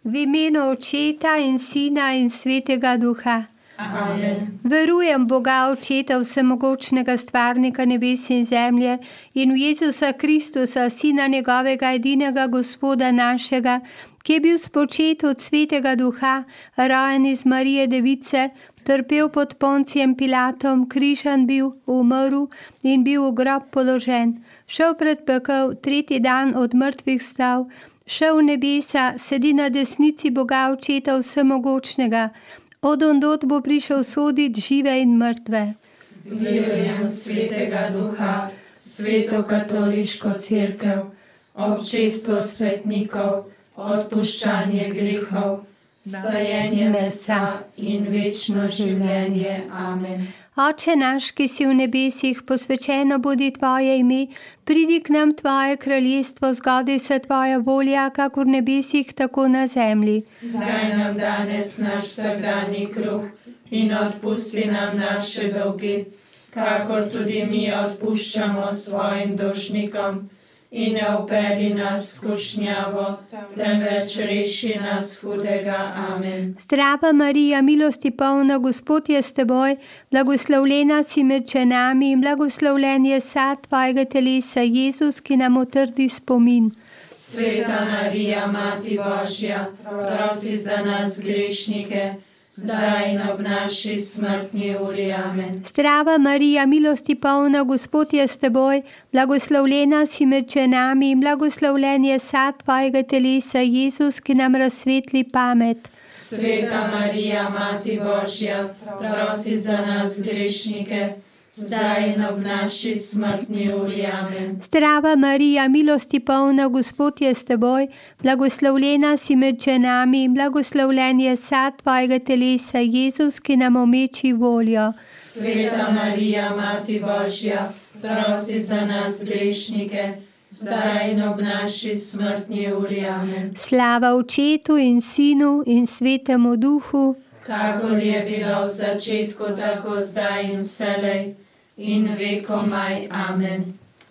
V imenu Očeta in Sina in Svetega Duha. Amen. Verujem Boga, Očeta vsemogočnega, stvarnika nebes in zemlje, in v Jezusa Kristusa, Sina njegovega edinega Gospoda našega, ki je bil spočet od Svetega Duha, rojen iz Marije Device, trpel pod Poncijem Pilatom, križan bil, umrl in bil v grob položen, šel pred pekel, tretji dan od mrtvih vstal, šel v nebesa, sedi na desnici Boga Očeta vsemogočnega, od ondod bo prišel soditi žive in mrtve. Verujem v Svetega Duha, Sveto katoliško cerkev, občestvo svetnikov, odpuščanje grehov, stajenje mesa in večno življenje. Amen. Oče naš, ki si v nebesih, posvečeno bodi tvoje ime, pridi k nam tvoje kraljestvo, zgodi se tvoja volja, kakor v nebesih, tako na zemlji. Daj nam danes naš vsakdanji kruh in odpusti nam naše dolge, kakor tudi mi odpuščamo svojim dolžnikom. In ne vpelji nas v skušnjavo, temveč reši nas hudega. Amen. Zdrava Marija, milosti polna, Gospod je s teboj, blagoslovljena si med ženami in blagoslovljen je sad tvojega telesa, Jezus, ki nam utrdi spomin. Sveta Marija, Mati Božja, prosi za nas grešnike, zdaj in ob naši smrtni uri. Amen. Zdrava Marija, milosti polna, Gospod je s teboj, blagoslovljena si med ženami in blagoslovljen je sad tvojega telesa, Jezus, ki nam razsvetli pamet. Sveta Marija, Mati Božja, prosi za nas grešnike, zdaj in ob naši smrtni uri. Amen. Zdrava Marija, milosti polna, Gospod je s teboj, blagoslovljena si med ženami in blagoslovljen je sad tvojega telesa, Jezus, ki nam omeči voljo. Sveta Marija, Mati Božja, prosi za nas grešnike, zdaj in ob naši smrtni uri. Amen. Slava Očetu in Sinu in Svetemu Duhu, kakor je bilo v začetku, tako zdaj in vselej, in vekomaj. Amen.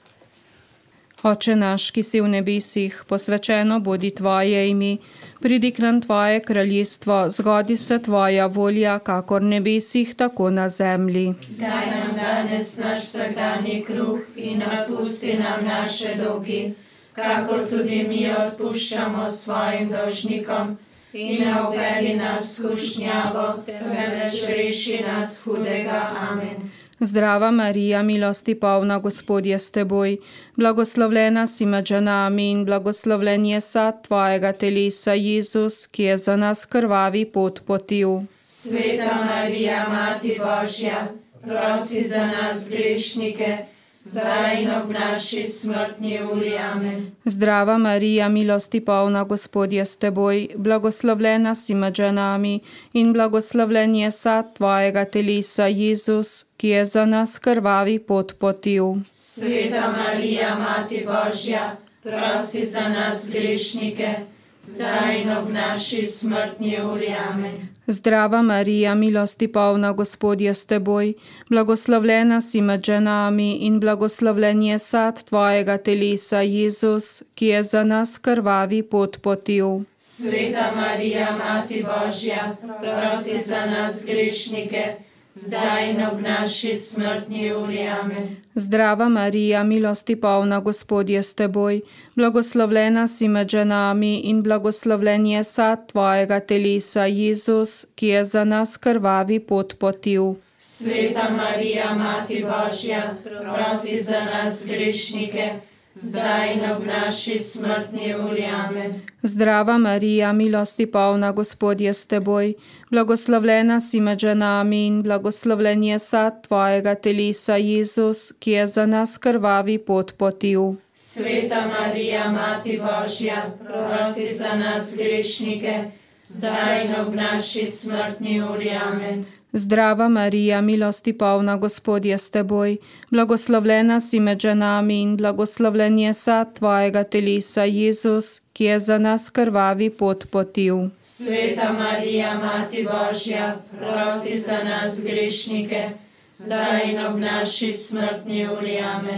Oče naš, ki si v nebesih, posvečeno bodi tvoje ime, pridi k nam tvoje kraljestvo, zgodi se tvoja volja, kakor v nebesih, tako na zemlji. Daj nam danes naš vsakdanji kruh in odpusti nam naše dolge, kakor tudi mi odpuščamo svojim dolžnikom. In ne vpelji nas v skušnjavo, temveč reši nas hudega. Amen. Zdrava Marija, milosti polna, Gospod je s teboj, blagoslovljena si med ženami in blagoslovljen je sad tvojega telesa, Jezus, ki je za nas krvavi pot potil. Sveta Marija, Mati Božja, prosi za nas grešnike, zdaj in ob naši smrtni uri. Amen. Zdrava Marija, milosti polna, Gospod je s teboj, blagoslovljena si med ženami in blagoslovljen je sad tvojega telesa, Jezus, ki je za nas krvavi pot potil. Sveta Marija, Mati Božja, prosi za nas grešnike, zdaj in ob naši smrtni uri. Amen. Zdrava Marija, milosti polna, Gospod je s teboj, blagoslovljena si med ženami in blagoslovljen je sad tvojega telesa, Jezus, ki je za nas krvavi pot potil. Sveta Marija, Mati Božja, prosi za nas grešnike, zdaj in ob naši smrtni uri. Amen. Zdrava Marija, milosti polna, Gospod je s teboj, blagoslovljena si med ženami in blagoslovljen je sad tvojega telesa, Jezus, ki je za nas krvavi pot potil. Sveta Marija, Mati Božja, prosi za nas grešnike, zdaj in ob naši smrtni uri. Amen. Zdrava Marija, milosti polna, Gospod je s teboj, blagoslovljena si med ženami in blagoslovljen je sad tvojega telesa, Jezus, ki je za nas krvavi pot potil. Sveta Marija, Mati Božja, prosi za nas grešnike, zdaj in ob naši smrtni uri. Amen. Zdrava Marija, milosti polna, Gospod je s teboj, blagoslovljena si med ženami in blagoslovljen je sad tvojega telesa, Jezus, ki je za nas krvavi pot potil. Sveta Marija, Mati Božja, prosi za nas grešnike, zdaj in ob naši smrtni uri. Amen.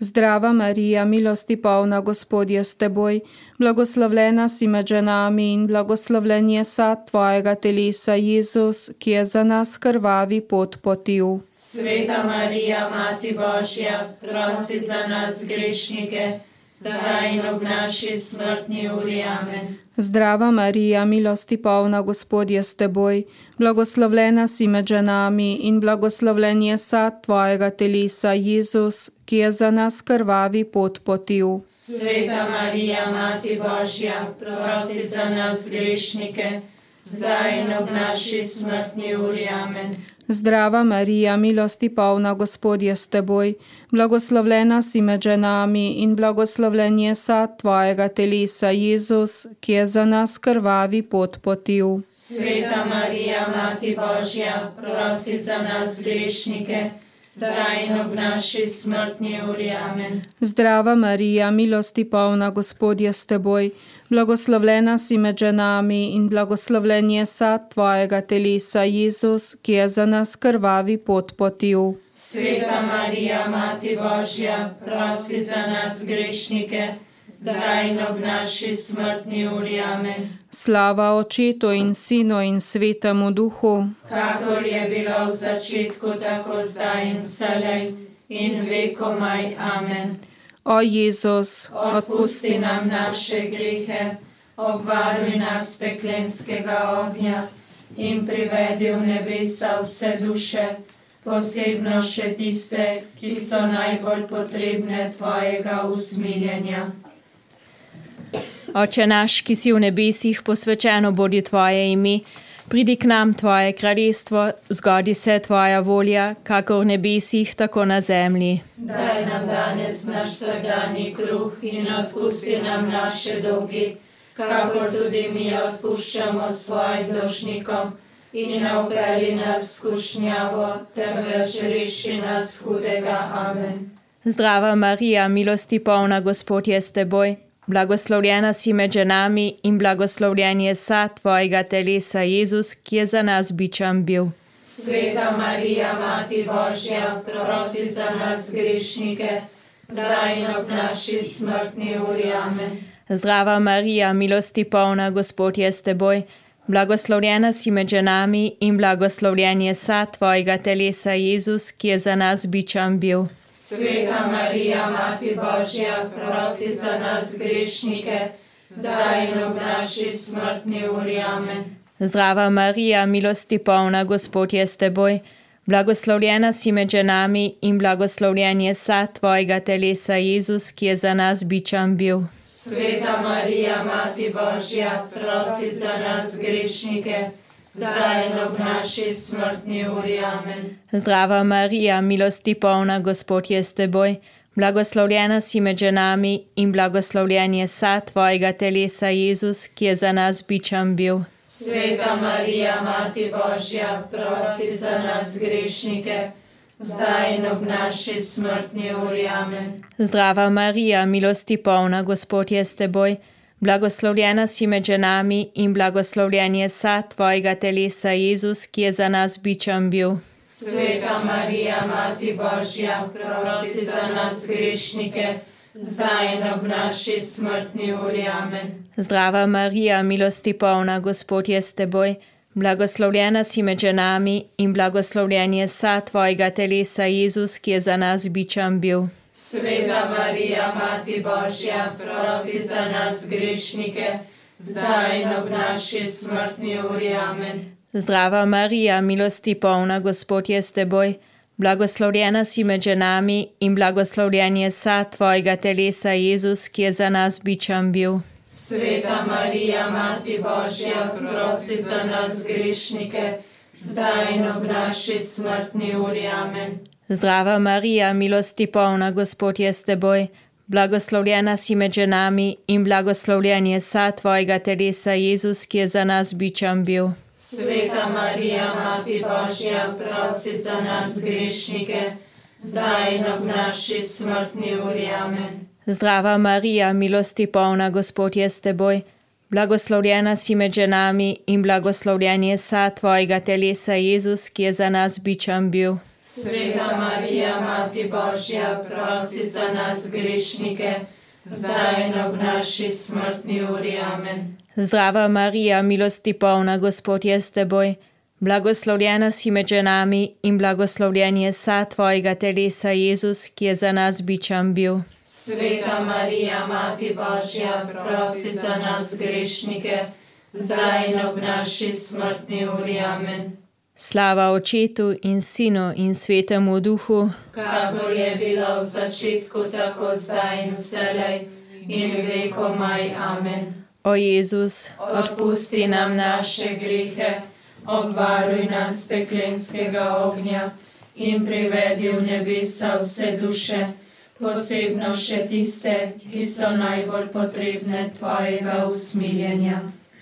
Zdrava Marija, milosti polna, Gospod je s teboj, blagoslovljena si med ženami in blagoslovljen je sad tvojega telesa, Jezus, ki je za nas krvavi pot potil. Sveta Marija, Mati Božja, prosi za nas grešnike, zdaj in ob naši smrtni uri. Amen. Zdrava Marija, milosti polna, Gospod je s teboj, blagoslovljena si med ženami in blagoslovljen je sad tvojega telesa, Jezus, ki je za nas krvavi pot potil. Sveta Marija, Mati Božja, prosi za nas grešnike, zdaj in ob naši smrtni uri. Amen. Zdrava Marija, milosti polna, Gospod je s teboj, blagoslovljena si med ženami in blagoslovljen je sad tvojega telesa, Jezus, ki je za nas krvavi pot potil. Sveta Marija, Mati Božja, prosi za nas grešnike, zdaj in ob naši smrtni uri. Amen. Zdrava Marija, milosti polna, Gospod je s teboj, blagoslovljena si med ženami in blagoslovljen je sad tvojega telesa, Jezus, ki je za nas krvavi pot potil. Sveta Marija, Mati Božja, prosi za nas grešnike, zdaj in ob naši smrtni uri. Amen. Slava Očetu in Sinu in Svetemu Duhu, kakor je bilo v začetku, tako zdaj in vselej in vekomaj. Amen. O Jezus, odpusti nam naše grehe, obvaruj nas peklenskega ognja in privedi v nebesa vse duše, posebno še tiste, ki so najbolj potrebne tvojega usmiljenja. Oče naš, ki si v nebesih, posvečeno bodi tvoje ime, pridi k nam tvoje kraljestvo, zgodi se tvoja volja, kakor v nebesih, tako na zemlji. Daj nam danes naš vsakdanji kruh in odpusti nam naše dolgi, kakor tudi mi odpuščamo svojim dolžnikom, in ne vpelji nas v skušnjavo, temveč reši nas hudega. Amen. Zdrava Marija, milosti polna, Gospod je s teboj, blagoslovljena si med ženami in blagoslovljen je sad tvojega telesa, Jezus, ki je za nas bičan bil. Sveta Marija, Mati Božja, prosi za nas grešnike, zdaj in ob naši smrtni uri. Amen. Zdrava Marija, milosti polna, Gospod je s teboj, blagoslovljena si med ženami in blagoslovljen je sad tvojega telesa, Jezus, ki je za nas bičan bil. Sveta Marija, Mati Božja, prosi za nas grešnike, zdaj in ob naši smrtni uri. Amen. Zdrava Marija, milosti polna, Gospod je s teboj, blagoslovljena si med ženami in blagoslovljen je sad tvojega telesa, Jezus, ki je za nas bičan bil. Sveta Marija, Mati Božja, prosi za nas grešnike, zdaj in ob naši smrtni uri. Amen. Zdrava Marija, milosti polna, Gospod je s teboj, blagoslovljena si med ženami in blagoslovljen je sad tvojega telesa, Jezus, ki je za nas bičan bil. Sveta Marija, Mati Božja, prosi za nas grešnike, zdaj in ob naši smrtni uri. Amen. Zdrava Marija, milosti polna, Gospod je s teboj, blagoslovljena si med ženami in blagoslovljen je sad tvojega telesa, Jezus, ki je za nas bičan bil. Sveta Marija, Mati Božja, prosi za nas grešnike, zdaj in ob naši smrtni uri. Amen. Zdrava Marija, milosti polna, Gospod je s teboj, blagoslovljena si med ženami in blagoslovljen je sad tvojega telesa, Jezus, ki je za nas bičan bil. Sveta Marija, Mati Božja, prosi za nas grešnike, zdaj in ob naši smrtni uri. Amen. Zdrava Marija, milosti polna, Gospod je s teboj, blagoslovljena si med ženami in blagoslovljen je sad tvojega telesa, Jezus, ki je za nas bičan bil. Sveta Marija, Mati Božja, prosi za nas grešnike, zdaj in ob naši smrtni uri. Amen. Zdrava Marija, milosti polna, Gospod je s teboj, blagoslovljena si med ženami in blagoslovljen je sad tvojega telesa, Jezus, ki je za nas bičan bil. Sveta Marija, Mati Božja, prosi za nas grešnike, zdaj in ob naši smrtni uri. Amen. Zdrava Marija, milosti polna, Gospod je s teboj, blagoslovljena si med ženami in blagoslovljen je sad tvojega telesa, Jezus, ki je za nas bičan bil. Sveta Marija, Mati Božja, prosi za nas grešnike, zdaj in ob naši smrtni uri. Amen. Zdrava Marija, milosti polna, Gospod je s teboj, blagoslovljena si med ženami in blagoslovljen je sad tvojega telesa, Jezus, ki je za nas bičan bil. Sveta Marija, Mati Božja, prosi za nas grešnike, zdaj in ob naši smrtni uri. Amen. Slava Očetu in Sinu in Svetemu Duhu, kakor je bilo v začetku, tako zdaj in vselej in vekomaj. Amen. O Jezus, odpusti nam naše grehe, obvaruj nas peklenskega ognja in privedi v nebesa vse duše, posebno še tiste, ki so najbolj potrebne tvojega usmiljenja.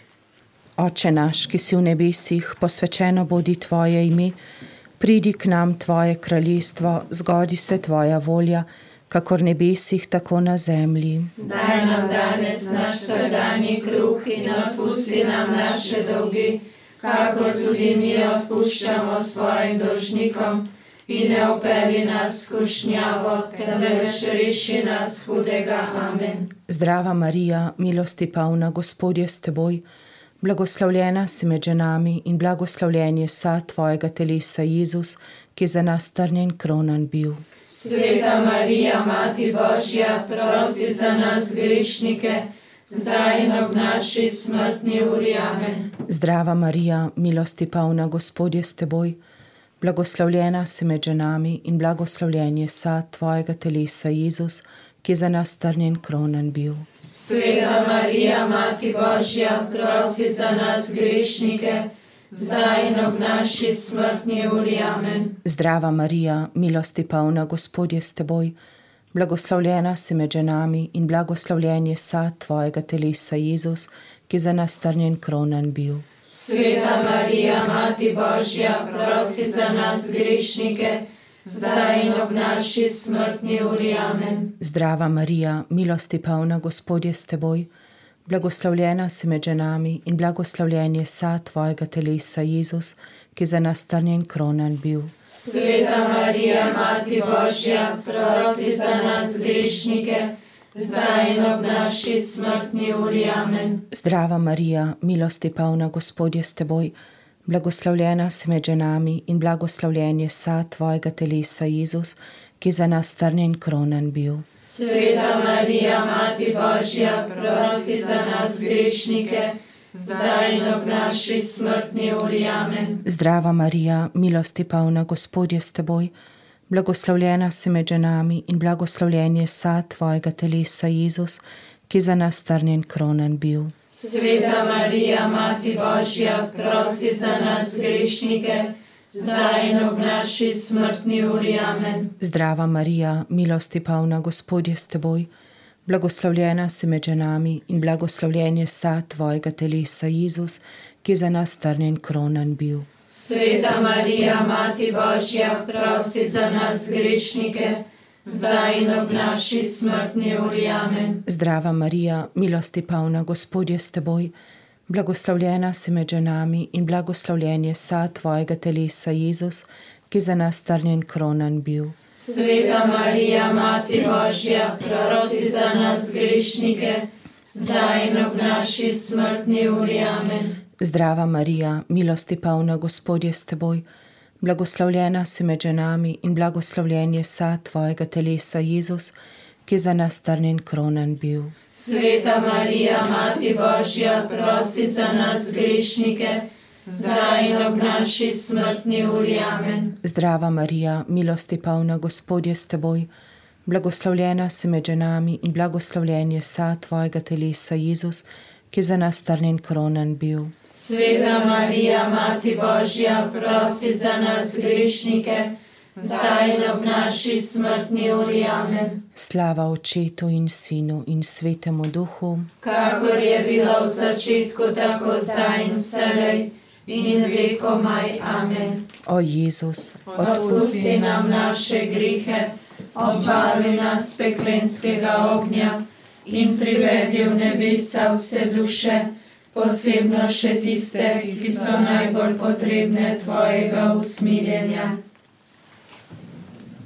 Oče naš, ki si v nebesih, posvečeno bodi tvoje ime, pridi k nam tvoje kraljestvo, zgodi se tvoja volja, kakor v nebesih, tako na zemlji. Daj nam danes naš vsakdanji kruh in odpusti nam naše dolgi, kakor tudi mi odpuščamo svojim dolžnikom, in ne vpelji nas v skušnjavo, temveč reši nas hudega. Amen. Zdrava Marija, milosti polna, Gospod je s teboj, blagoslovljena si med ženami in blagoslovljen je sad tvojega telesa, Jezus, ki je za nas trnjen kronan bil. Sveta Marija, Mati Božja, prosi za nas grešnike, zdaj in ob naši smrtni uri. Amen. Zdrava Marija, milosti polna, Gospod je s teboj, blagoslovljena si med ženami in blagoslovljen je sad tvojega telesa, Jezus, ki je za nas trnjen kronan bil. Sveta Marija, Mati Božja, prosi za nas grešnike, zdaj in ob naši smrtni uri. Amen. Zdrava Marija, milosti polna, Gospod je s teboj, blagoslovljena si med ženami in blagoslovljen je sad tvojega telesa, Jezus, ki je za nas trnjen kronan bil. Sveta Marija, Mati Božja, prosi za nas grešnike, zdaj in ob naši smrtni uri. Amen. Zdrava Marija, milosti polna, Gospod je s teboj, blagoslovljena si med ženami in blagoslovljen je sad tvojega telesa, Jezus, ki je za nas trnjen kronan bil. Sveta Marija, Mati Božja, prosi za nas grešnike, zdaj in ob naši smrtni uri. Amen. Zdrava Marija, milosti polna, Gospod je s teboj, blagoslovljena si med ženami in blagoslovljen je sad tvojega telesa, Jezus, ki je za nas trnjen kronan bil. Sveta Marija, Mati Božja, prosi za nas grešnike, zdaj in ob naši smrtni uri. Amen. Zdrava Marija, milosti polna, Gospod je s teboj, blagoslovljena si med ženami in blagoslovljen je sad tvojega telesa, Jezus, ki je za nas trnjen kronan bil. Sveta Marija, Mati Božja, prosi za nas grešnike, zdaj in ob naši smrtni uri. Amen. Zdrava Marija, milosti polna, Gospod je s teboj, blagoslovljena si med ženami in blagoslovljen je sad tvojega telesa, Jezus, ki je za nas trnjen kronan bil. Sveta Marija, Mati Božja, prosi za nas grešnike, zdaj in ob naši smrtni uri. Amen. Zdrava Marija, milosti polna, Gospod je s teboj, blagoslovljena si med ženami in blagoslovljen je sad tvojega telesa, Jezus, ki je za nas trnjen kronan bil. Sveta Marija, Mati Božja, prosi za nas grešnike, zdaj in ob naši smrtni uri. Amen. Zdrava Marija, milosti polna, Gospod je s teboj, blagoslovljena si med ženami in blagoslovljen je sad tvojega telesa, Jezus, ki je za nas trnjen kronan bil. Sveta Marija, Mati Božja, prosi za nas grešnike, zdaj in ob naši smrtni uri. Amen. Zdrava Marija, milosti polna, Gospod je s teboj, blagoslovljena si med ženami in blagoslovljen je sad tvojega telesa, Jezus, ki je za nas trnjen kronan bil. Sveta Marija, Mati Božja, prosi za nas grešnike, zdaj in ob naši smrtni uri. Amen. Slava Očetu in Sinu in Svetemu Duhu, kakor je bilo v začetku, tako zdaj in vselej in vekomaj. Amen. O Jezus, odpusti nam naše grehe, obvaruj nas peklenskega ognja in privedi v nebesa vse duše, posebno še tiste, ki so najbolj potrebne tvojega usmiljenja.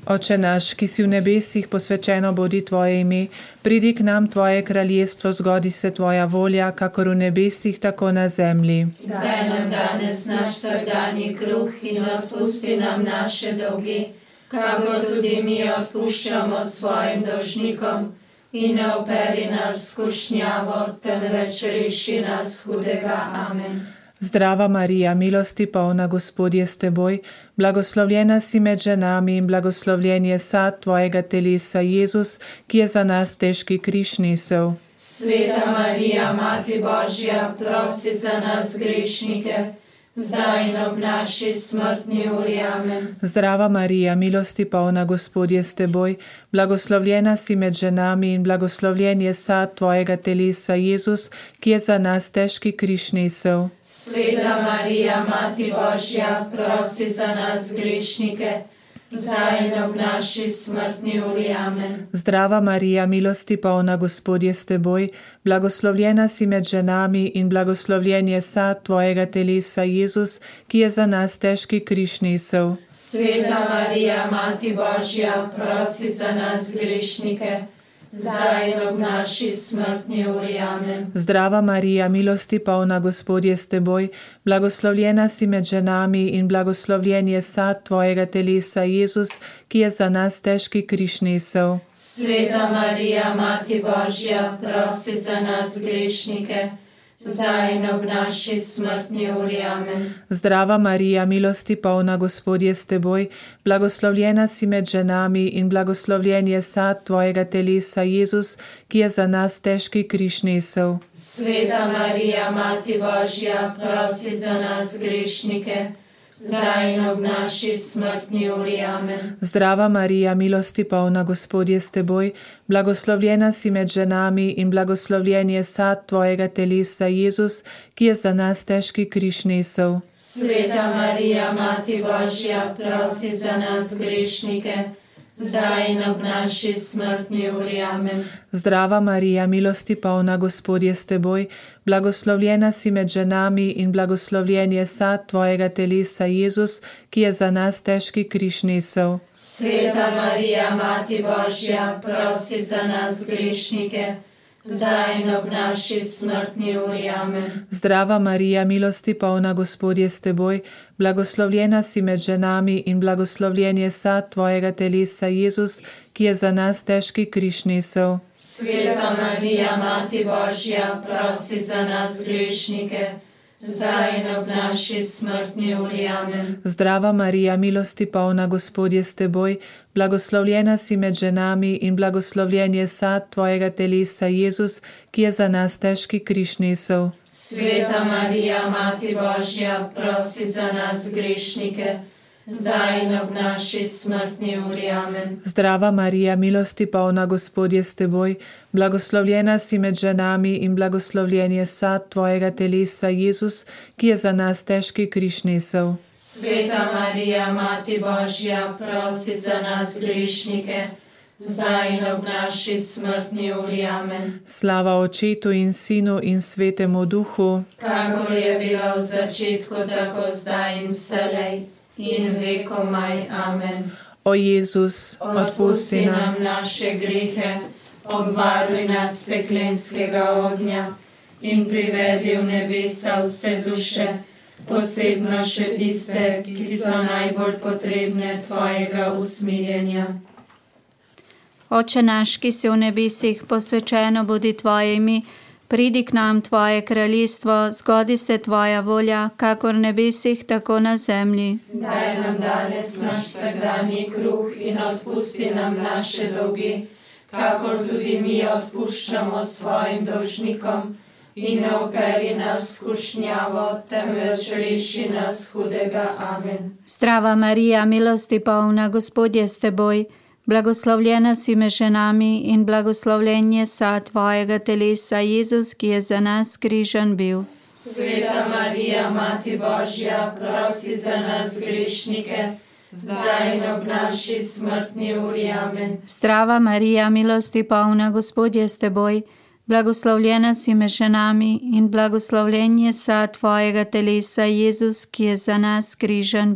Oče naš, ki si v nebesih, posvečeno bodi tvoje ime, pridi k nam tvoje kraljestvo, zgodi se tvoja volja, kakor v nebesih, tako na zemlji. Daj nam danes naš vsakdanji kruh in odpusti nam naše dolge, kakor tudi mi odpuščamo svojim dolžnikom. In ne operi nas v skušnjavo, temveč reši nas hudega. Amen. Zdrava Marija, milosti polna, Gospod je s teboj, blagoslovljena si med ženami in blagoslovljen je sad tvojega telesa, Jezus, ki je za nas težki križ nesel. Sveta Marija, Mati Božja, prosi za nas grešnike, zdaj in ob naši smrtni uri. Amen. Zdrava Marija, milosti polna, Gospod je s teboj, blagoslovljena si med ženami in blagoslovljen je sad tvojega telesa, Jezus, ki je za nas težki križ nesel. Sveta Marija, Mati Božja, prosi za nas grešnike, zdaj in ob naši smrtni uri. Amen. Zdrava Marija, milosti polna, Gospod je s teboj, blagoslovljena si med ženami in blagoslovljen je sad tvojega telesa, Jezus, ki je za nas težki križ nesel. Sveta Marija, Mati Božja, prosi za nas grešnike, zdaj in ob naši smrtni uri. Amen. Zdrava Marija, milosti polna, Gospod je s teboj, blagoslovljena si med ženami in blagoslovljen je sad tvojega telesa, Jezus, ki je za nas težki križ nesel. Sveta Marija, Mati Božja, prosi za nas grešnike, zdaj in ob naši smrtni uri. Amen. Zdrava Marija, milosti polna, Gospod je s teboj, blagoslovljena si med ženami in blagoslovljen je sad tvojega telesa, Jezus, ki je za nas težki križ nesel. Sveta Marija, Mati Božja, prosi za nas grešnike, zdaj in ob naši smrtni uri. Amen. Zdrava Marija, milosti polna, Gospod je s teboj, blagoslovljena si med ženami in blagoslovljen je sad tvojega telesa, Jezus, ki je za nas težki križ nesel. Sveta Marija, Mati Božja, prosi za nas grešnike, zdaj in ob naši smrtni uri. Amen. Zdrava Marija, milosti polna, Gospod je s teboj, blagoslovljena si med ženami in blagoslovljen je sad tvojega telesa, Jezus, ki je za nas težki križ nesel. Sveta Marija, Mati Božja, prosi za nas grešnike, zdaj in ob naši smrtni uri. Amen. Zdrava Marija, milosti polna, Gospod je s teboj, blagoslovljena si med ženami in blagoslovljen je sad tvojega telesa, Jezus, ki je za nas težki križ nesel. Sveta Marija, Mati Božja, prosi za nas grešnike, zdaj in ob naši smrtni uri. Amen. Zdrava Marija, milosti polna, Gospod je s teboj, blagoslovljena si med ženami in blagoslovljen je sad tvojega telesa, Jezus, ki je za nas težki križ nesel. Sveta Marija, Mati Božja, prosi za nas grešnike, zdaj in ob naši smrtni uri. Amen. Zdrava Marija, milosti polna, Gospod je s teboj, blagoslovljena si med ženami in blagoslovljen je sad tvojega telesa, Jezus, ki je za nas težki križ nesel. Sveta Marija, Mati Božja, prosi za nas grešnike, zdaj in ob naši smrtni uri. Amen. Slava Očetu in Sinu in Svetemu Duhu, kakor je bilo v začetku, tako zdaj in vselej, in vekomaj. Amen. O Jezus, odpusti nam naše grehe, obvaruj nas peklenskega ognja in privedi v nebesa vse duše, posebno še tiste, ki so najbolj potrebne tvojega usmiljenja. Oče naš, ki si v nebesih, posvečeno bodi tvoje ime, pridi k nam tvoje kraljestvo, zgodi se tvoja volja, kakor v nebesih, tako na zemlji. Daj nam danes naš vsakdanji kruh in odpusti nam naše dolge, kakor tudi mi odpuščamo svojim dolžnikom. In ne operi nas v skušnjavo, temveč reši nas hudega. Amen. Zdrava Marija, milosti polna, Gospod je s teboj, blagoslovljena si med ženami in blagoslovljen je sad tvojega telesa, Jezus, ki je za nas križan bil. Sveta Marija, Mati Božja, prosi za nas grešnike, zdaj in ob naši smrtni uri. Amen. Zdrava Marija, milosti polna, Gospod je s teboj, blagoslovljena si med ženami in blagoslovljen je sad tvojega telesa, Jezus, ki je za nas križan bil.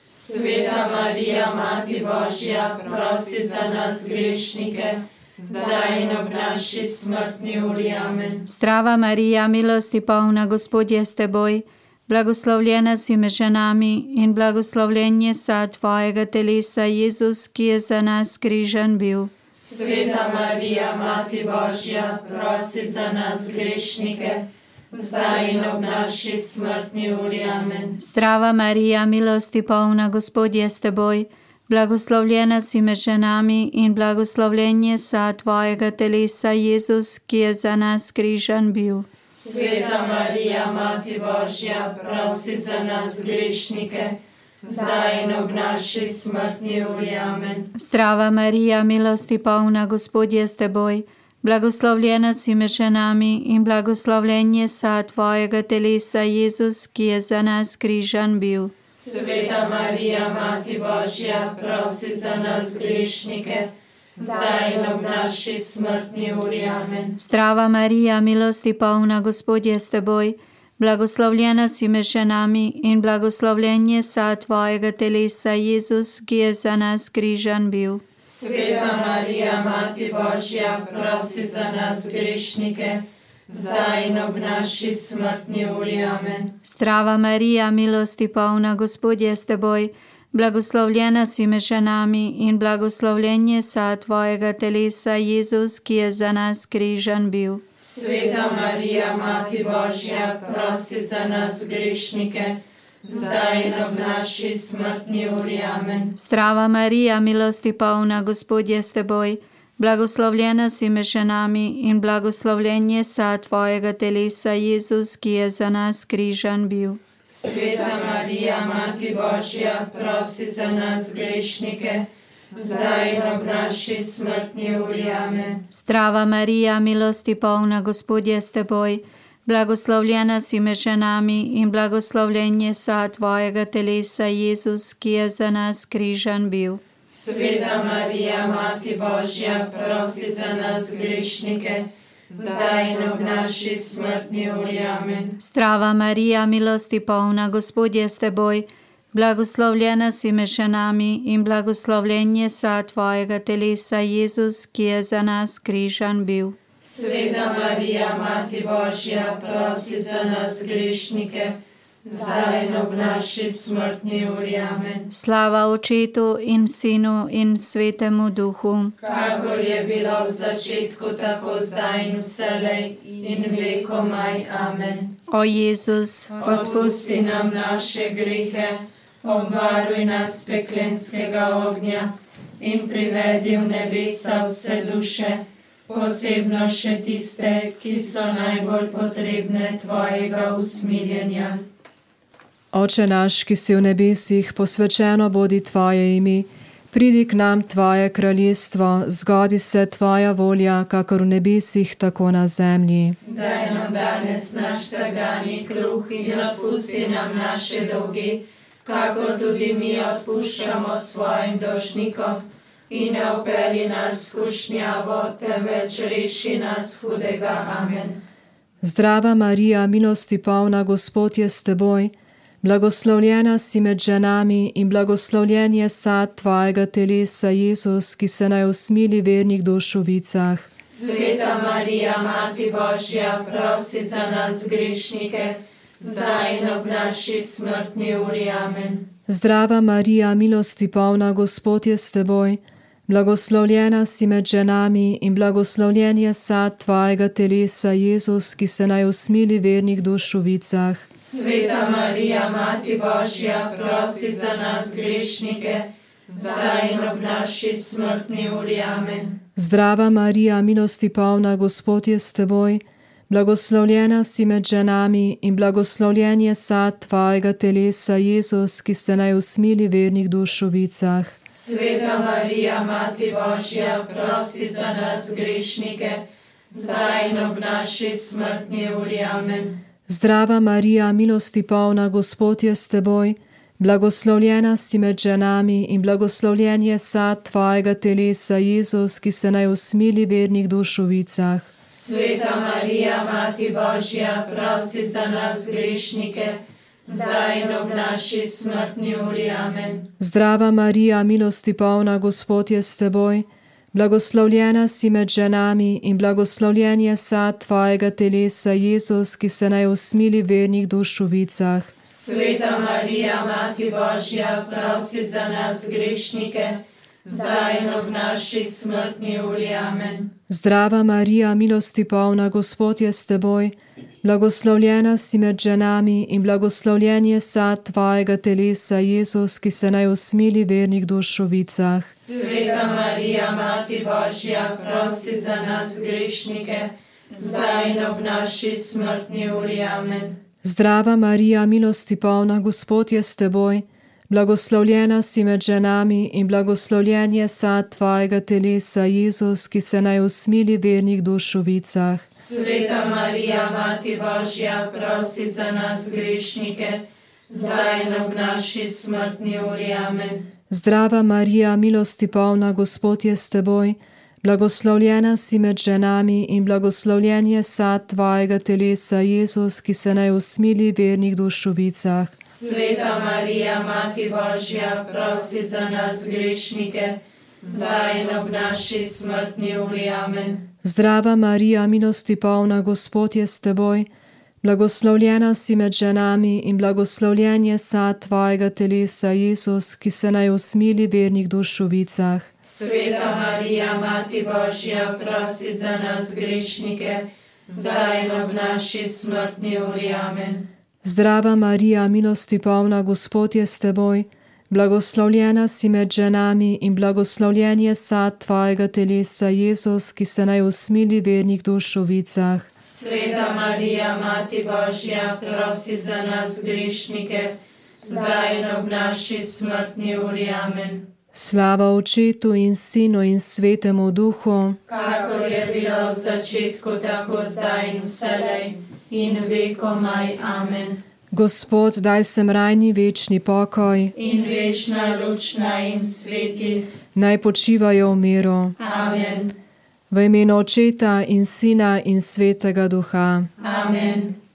Sveta Marija, Mati Božja, prosi za nas grešnike, zdaj in ob naši smrtni uri. Amen. Zdrava Marija, milosti polna, Gospod je s teboj, blagoslovljena si med ženami in blagoslovljen je sad tvojega telesa, Jezus, ki je za nas križan bil. Sveta Marija, Mati Božja, prosi za nas grešnike, zdaj in ob naši smrtni uri. Amen. Zdrava Marija, milosti polna, Gospod je s teboj, blagoslovljena si med ženami in blagoslovljen je sad tvojega telesa, Jezus, ki je za nas križan bil. Sveta Marija, Mati Božja, prosi za nas grešnike, zdaj in ob naši smrtni uri. Amen. Zdrava Marija, milosti polna, Gospod je s teboj, blagoslovljena si med ženami in blagoslovljen je sad tvojega telesa, Jezus, ki je za nas križan bil. Sveta Marija, Mati Božja, prosi za nas grešnike, zdaj in ob naši smrtni uri. Amen. Zdrava Marija, milosti polna, Gospod je s teboj, blagoslovljena si med ženami in blagoslovljen je sad tvojega telesa, Jezus, ki je za nas križan bil. Sveta Marija, Mati Božja, prosi za nas grešnike, zdaj in ob naši smrtni uri. Amen. Zdrava Marija, milosti polna, Gospod je s teboj, blagoslovljena si med ženami in blagoslovljen je sad tvojega telesa, Jezus, ki je za nas križan bil. Sveta Marija, Mati Božja, prosi za nas grešnike, zdaj in ob naši smrtni uri. Amen. Zdrava Marija, milosti polna, Gospod je s teboj, blagoslovljena si med ženami in blagoslovljen je sad tvojega telesa, Jezus, ki je za nas križan bil. Sveta Marija, Mati Božja, prosi za nas grešnike, zdaj in ob naši smrtni uri. Amen. Zdrava Marija, milosti polna, Gospod je s teboj, blagoslovljena si med ženami in blagoslovljen je sad tvojega telesa, Jezus, ki je za nas križan bil. Sveta Marija, Mati Božja, prosi za nas grešnike, zdaj in ob naši smrtni uri. Amen. Zdrava Marija, milosti polna, Gospod je s teboj, blagoslovljena si med ženami in blagoslovljen je sad tvojega telesa, Jezus, ki je za nas križan bil. Sveta Marija, Mati Božja, prosi za nas grešnike, zdaj in ob naši smrtni uri. Amen. Slava Očetu in Sinu in Svetemu Duhu, kakor je bilo v začetku, tako zdaj in vselej in vekomaj. Amen. O Jezus, odpusti nam naše grehe, obvaruj nas peklenskega ognja in privedi v nebesa vse duše, posebno še tiste, ki so najbolj potrebne tvojega usmiljenja. Oče naš, ki si v nebesih, posvečeno bodi tvoje ime, pridi k nam tvoje kraljestvo, zgodi se tvoja volja, kakor v nebesih, tako na zemlji. Daj nam danes naš vsakdanji kruh in odpusti nam naše dolge, kakor tudi mi odpuščamo svojim dolžnikom. In ne vpelji nas v skušnjavo, temveč reši nas hudega. Amen. Zdrava Marija, milosti polna, Gospod je s teboj, blagoslovljena si med ženami in blagoslovljen je sad tvojega telesa, Jezus, ki se naj usmili vernih duš v vicah. Sveta Marija, Mati Božja, prosi za nas grešnike, zdaj in ob naši smrtni uri. Amen. Zdrava Marija, milosti polna, Gospod je s teboj, blagoslovljena si med ženami in blagoslovljen je sad tvojega telesa, Jezus, ki se naj usmili vernih duš v vicah. Sveta Marija, Mati Božja, prosi za nas grešnike, zdaj in ob naši smrtni uri. Amen. Zdrava Marija, milosti polna, Gospod je s teboj, blagoslovljena si med ženami in blagoslovljen je sad tvojega telesa, Jezus, ki se naj usmili vernih duš v vicah. Sveta Marija, Mati Božja, prosi za nas grešnike, zdaj in ob naši smrtni uri. Amen. Zdrava Marija, milosti polna, Gospod je s teboj, blagoslovljena si med ženami in blagoslovljen je sad tvojega telesa, Jezus, ki se naj usmili vernih duš v vicah. Sveta Marija, Mati Božja, prosi za nas grešnike, zdaj in ob naši smrtni uri. Amen. Zdrava Marija, milosti polna, Gospod je s teboj, blagoslovljena si med ženami in blagoslovljen je sad tvojega telesa, Jezus, ki se naj usmili vernih duš v vicah. Sveta Marija, Mati Božja, prosi za nas grešnike, zdaj in ob naši smrtni uri. Amen. Zdrava Marija, milosti polna, Gospod je s teboj, blagoslovljena si med ženami in blagoslovljen je sad tvojega telesa, Jezus, ki se naj usmili vernih duš v vicah. Sveta Marija, Mati Božja, prosi za nas grešnike, zdaj in ob naši smrtni uri. Amen. Zdrava Marija, milosti polna, Gospod je s teboj, blagoslovljena si med ženami in blagoslovljen je sad tvojega telesa, Jezus, ki se naj usmili vernih duš v vicah. Sveta Marija, Mati Božja, prosi za nas grešnike, zdaj in ob naši smrtni uri. Amen. Zdrava Marija, milosti polna, Gospod je s teboj, blagoslovljena si med ženami in blagoslovljen je sad tvojega telesa, Jezus, ki se naj usmili vernih duš v vicah. Sveta Marija, Mati Božja, prosi za nas grešnike, zdaj in ob naši smrtni uri. Amen. Zdrava Marija, milosti polna, Gospod je s teboj, blagoslovljena si med ženami in blagoslovljen je sad tvojega telesa, Jezus, ki se naj usmili vernih duš v vicah. Sveta Marija, Mati Božja, prosi za nas grešnike, zdaj in ob naši smrtni uri. Amen. Zdrava Marija, milosti polna, Gospod je s teboj, blagoslovljena si med ženami in blagoslovljen je sad tvojega telesa, Jezus, ki se naj usmili vernih duš v vicah. Sveta Marija, Mati Božja, prosi za nas grešnike, zdaj in ob naši smrtni uri. Amen. Slava Očetu in Sinu in Svetemu Duhu, kakor je bilo v začetku, tako zdaj in vselej in vekomaj. Amen. Gospod, daj vsem rajni večni pokoj in večna luč naj jim sveti. Naj počivajo v miru. Amen. V imenu Očeta in Sina in Svetega Duha. Amen.